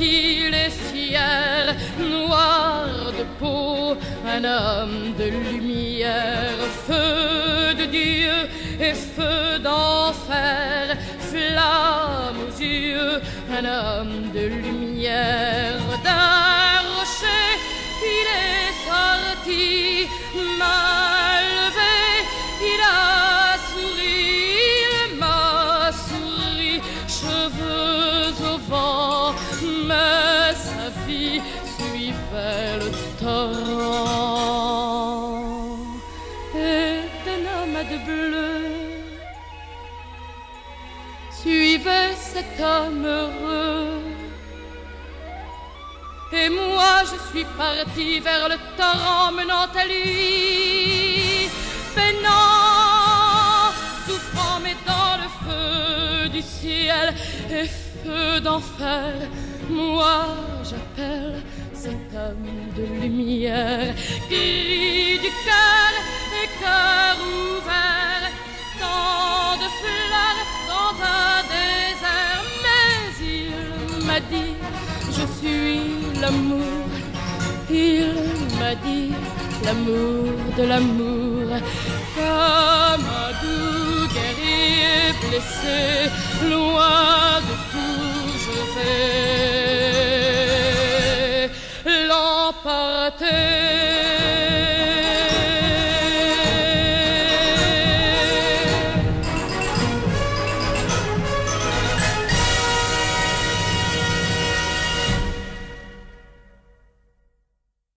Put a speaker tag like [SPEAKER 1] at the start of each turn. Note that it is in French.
[SPEAKER 1] qu'il est fier, noir de peau, un homme de lumière, feu de Dieu et feu d'enfer, flamme aux yeux, un homme de lumière. D'un rocher il est sorti, main levée, il a souri, il m'a souri, cheveux au vent, mais sa vie suivait le torrent. Et d'un homme de bleu suivait cet homme heureux. Et moi je suis partie vers le torrent menant à lui, peinant, souffrant, mais dans le feu du ciel et feu d'enfer. Moi j'appelle cet homme de lumière, cri du cœur et cœur ouvert, tant de fleurs dans un désert. Mais il m'a dit, je suis l'amour, il m'a dit l'amour de l'amour, comme un doux guerrier blessé, loin de tout je vais l'emporter.